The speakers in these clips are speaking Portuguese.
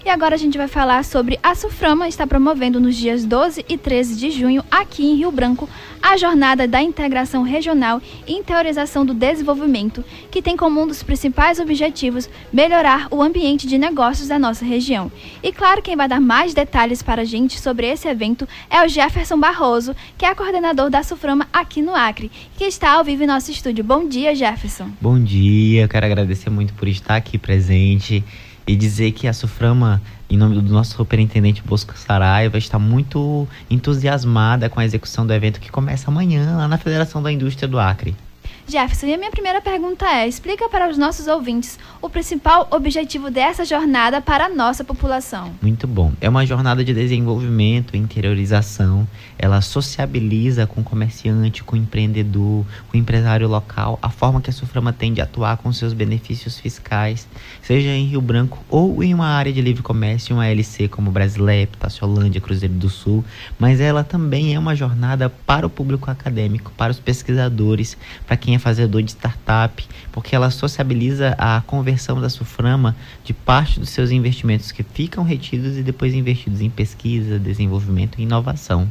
E agora a gente vai falar sobre a Suframa está promovendo nos dias 12 e 13 de junho, aqui em Rio Branco, a Jornada da Integração Regional e Interiorização do Desenvolvimento, que tem como um dos principais objetivos melhorar o ambiente de negócios da nossa região. E claro, quem vai dar mais detalhes para a gente sobre esse evento é o Jefferson Barroso, que é coordenador da Suframa aqui no Acre, que está ao vivo em nosso estúdio. Bom dia, Jefferson. Bom dia, eu quero agradecer muito por estar aqui presente e dizer que a Suframa, em nome do nosso superintendente Bosco Saraiva, está muito entusiasmada com a execução do evento que começa amanhã lá na Federação da Indústria do Acre. Jefferson, e a minha primeira pergunta explica para os nossos ouvintes o principal objetivo dessa jornada para a nossa população. Muito bom. É uma jornada de desenvolvimento, interiorização. Ela sociabiliza com o comerciante, com o empreendedor, com o empresário local, a forma que a Suframa tem de atuar com seus benefícios fiscais, seja em Rio Branco ou em uma área de livre comércio, uma LC como Brasilep, Taciolândia, Cruzeiro do Sul, mas ela também é uma jornada para o público acadêmico, para os pesquisadores, para quem é fazedor de startup, porque ela sociabiliza a conversão da Suframa de parte dos seus investimentos que ficam retidos e depois investidos em pesquisa, desenvolvimento e inovação.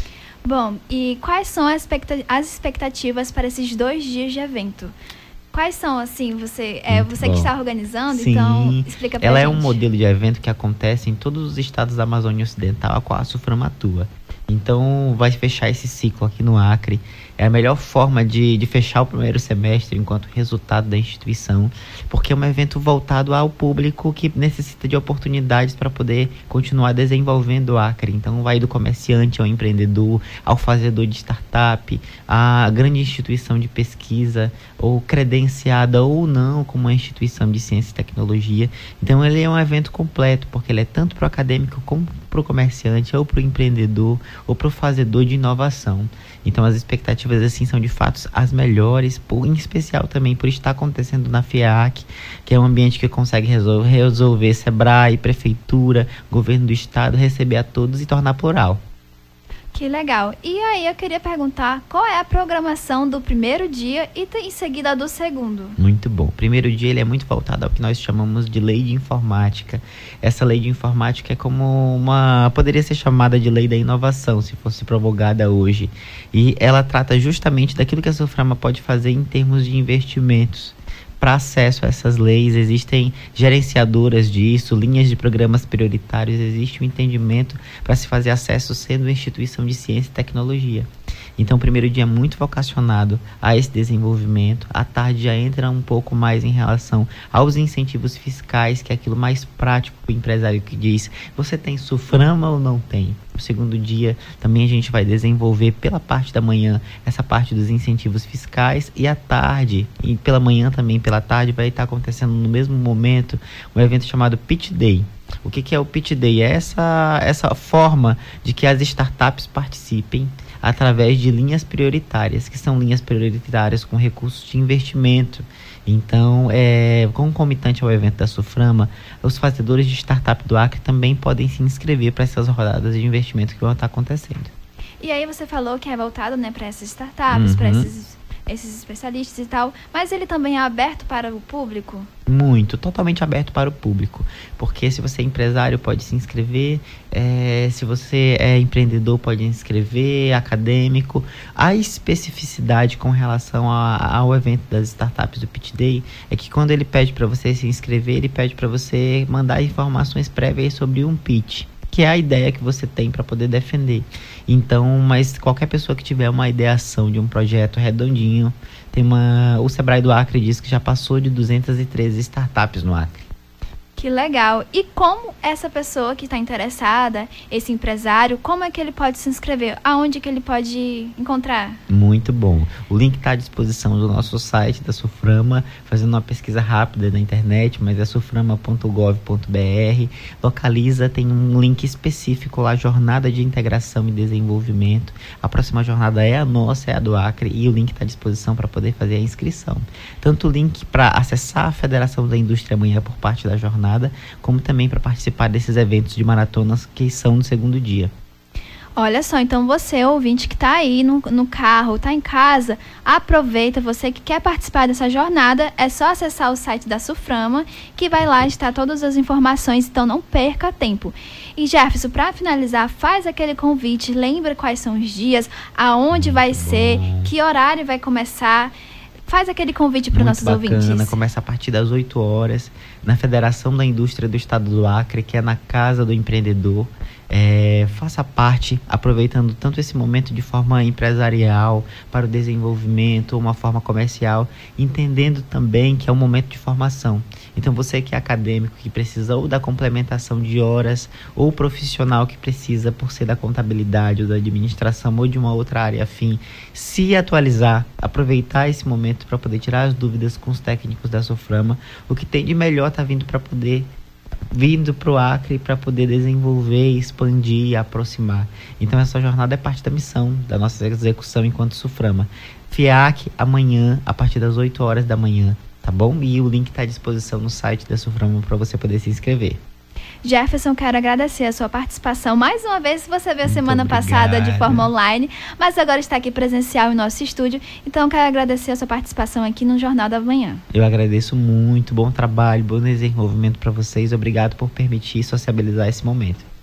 Bom, e quais são as expectativas para esses 2 dias de evento? Quais são, assim, você que está organizando, sim, então explica pra gente. Ela é um modelo de evento que acontece em todos os estados da Amazônia Ocidental, a qual a Suframa atua. Então, vai fechar esse ciclo aqui no Acre. É a melhor forma de fechar o primeiro semestre enquanto resultado da instituição, porque é um evento voltado ao público que necessita de oportunidades para poder continuar desenvolvendo o Acre. Então, vai do comerciante ao empreendedor, ao fazedor de startup, à grande instituição de pesquisa, ou credenciada ou não como uma instituição de ciência e tecnologia. Então, ele é um evento completo, porque ele é tanto para o acadêmico como para o comerciante, ou para o empreendedor, ou para o fazedor de inovação. Então as expectativas assim são de fato as melhores, em especial também por estar acontecendo na FIAC, que é um ambiente que consegue resolver Sebrae, Prefeitura, Governo do Estado, receber a todos e tornar plural. Que legal. E aí eu queria perguntar qual é a programação do primeiro dia e em seguida do segundo. Muito bom. O primeiro dia ele é muito voltado ao que nós chamamos de lei de informática. Essa lei de informática é como poderia ser chamada de lei da inovação, se fosse promulgada hoje. E ela trata justamente daquilo que a Suframa pode fazer em termos de investimentos. Para acesso a essas leis, existem gerenciadoras disso, linhas de programas prioritários, existe um entendimento para se fazer acesso sendo uma instituição de ciência e tecnologia. Então, o primeiro dia é muito vocacionado a esse desenvolvimento. À tarde já entra um pouco mais em relação aos incentivos fiscais, que é aquilo mais prático para o empresário que diz, você tem Suframa ou não tem? No segundo dia, também a gente vai desenvolver pela parte da manhã essa parte dos incentivos fiscais, e à tarde, e pela manhã também, pela tarde, vai estar acontecendo no mesmo momento um evento chamado Pitch Day. O que é o Pitch Day? É essa forma de que as startups participem através de linhas prioritárias, que são linhas prioritárias com recursos de investimento. Então, concomitante ao evento da Suframa, os fazedores de startup do Acre também podem se inscrever para essas rodadas de investimento que vão estar acontecendo. E aí você falou que é voltado, né, para essas startups, para esses especialistas e tal, mas ele também é aberto para o público? Muito, totalmente aberto para o público, porque se você é empresário pode se inscrever, se você é empreendedor pode se inscrever, acadêmico. A especificidade com relação ao evento das startups do Pitch Day é que quando ele pede para você se inscrever, ele pede para você mandar informações prévias sobre um pitch, que é a ideia que você tem para poder defender. Então, mas qualquer pessoa que tiver uma ideação de um projeto redondinho, o Sebrae do Acre diz que já passou de 213 startups no Acre. Que legal! E como essa pessoa que está interessada, esse empresário, como é que ele pode se inscrever? Aonde que ele pode encontrar? Muito bom. O link está à disposição do nosso site da Suframa, fazendo uma pesquisa rápida na internet, mas é suframa.gov.br. Localiza, tem um link específico lá, Jornada de Integração e Desenvolvimento. A próxima jornada é a nossa, é a do Acre, e o link está à disposição para poder fazer a inscrição. Tanto o link para acessar a Federação da Indústria amanhã por parte da jornada, como também para participar desses eventos de maratonas que são no segundo dia. Olha só, então você, ouvinte que está aí no carro, está em casa, aproveita. Você que quer participar dessa jornada, é só acessar o site da Suframa, que vai lá estar todas as informações, então não perca tempo. E Jefferson, para finalizar, faz aquele convite, lembra quais são os dias, aonde vai ser, que horário vai começar. Faz aquele convite para os nossos ouvintes. Começa a partir das 8 horas, na Federação da Indústria do Estado do Acre, que é na Casa do Empreendedor. Faça parte, aproveitando tanto esse momento de forma empresarial, para o desenvolvimento, uma forma comercial, entendendo também que é um momento de formação. Então você que é acadêmico, que precisa ou da complementação de horas, ou profissional que precisa, por ser da contabilidade ou da administração ou de uma outra área afim, se atualizar, aproveitar esse momento para poder tirar as dúvidas com os técnicos da Suframa. O que tem de melhor está vindo para o Acre para poder desenvolver, expandir e aproximar. Então essa jornada é parte da missão, da nossa execução enquanto Suframa. FIAC amanhã, a partir das 8 horas da manhã, tá bom? E o link está à disposição no site da Suframa para você poder se inscrever. Jefferson, quero agradecer a sua participação. Mais uma vez, você veio semana passada de forma online, mas agora está aqui presencial em nosso estúdio. Então, quero agradecer a sua participação aqui no Jornal da Manhã. Eu agradeço muito, bom trabalho, bom desenvolvimento para vocês. Obrigado por permitir sociabilizar esse momento.